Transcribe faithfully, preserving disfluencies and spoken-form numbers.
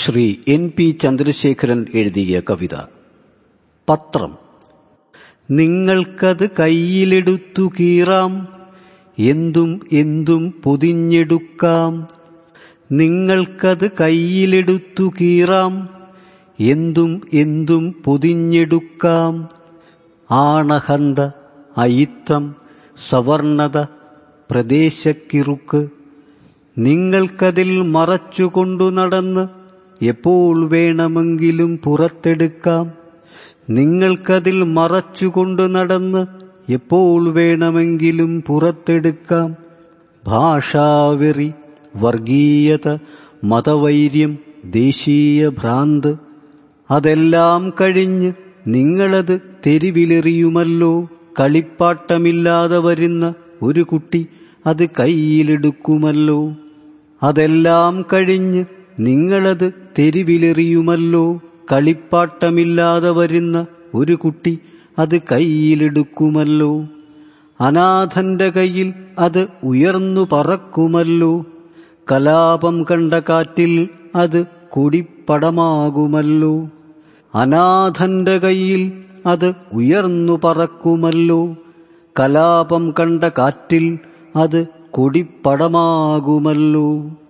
Shri N P Chandrasekharan എഴുതിയ കവിത. പത്രം. നിങ്ങൾക്കത് കയ്യിലെടുത്തു കീറാം, എന്തും എന്തും പൊതിഞ്ഞെടുക്കാം. നിങ്ങൾക്കത് കയ്യിലെടുത്തു കീറാം, എന്തും എന്തും പൊതിഞ്ഞെടുക്കാം. ആണഹന്ത, അയിത്തം, സവർണത, പ്രദേശക്കിറുക്ക് നിങ്ങൾക്കതിൽ മറച്ചുകൊണ്ടു നടന്ന് എപ്പോൾ വേണമെങ്കിലും പുറത്തെടുക്കാം. നിങ്ങൾക്കതിൽ മറച്ചുകൊണ്ടു നടന്ന് എപ്പോൾ വേണമെങ്കിലും പുറത്തെടുക്കാം. ഭാഷാവെറി, വർഗീയത, മതവൈര്യം, ദേശീയ ഭ്രാന്ത് അതെല്ലാം കഴിഞ്ഞ് നിങ്ങളത് തെരുവിലെറിയുമല്ലോ. കളിപ്പാട്ടമില്ലാതെ വരുന്ന ഒരു കുട്ടി അത് കയ്യിലെടുക്കുമല്ലോ. അതെല്ലാം കഴിഞ്ഞ് നിങ്ങളത് തെരുവിലെറിയുമല്ലോ. കളിപ്പാട്ടമില്ലാതെ വരുന്ന ഒരു കുട്ടി അത് കയ്യിലെടുക്കുമല്ലോ. അനാഥന്റെ കയ്യിൽ അത് ഉയർന്നു പറക്കുമല്ലോ. കലാപം കണ്ട കാറ്റിൽ അത് കൊടിപ്പടമാകുമല്ലോ. അനാഥന്റെ കയ്യിൽ അത് ഉയർന്നു പറക്കുമല്ലോ. കലാപം കണ്ട കാറ്റിൽ അത് കൊടിപ്പടമാകുമല്ലോ.